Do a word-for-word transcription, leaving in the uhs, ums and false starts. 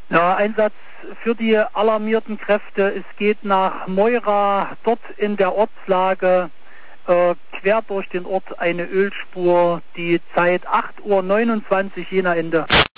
Ja, Einsatz für die alarmierten Kräfte. Es geht nach Moira, dort in der Ortslage äh, quer durch den Ort eine Ölspur. Die Zeit acht Uhr neunundzwanzig, Jena Ende.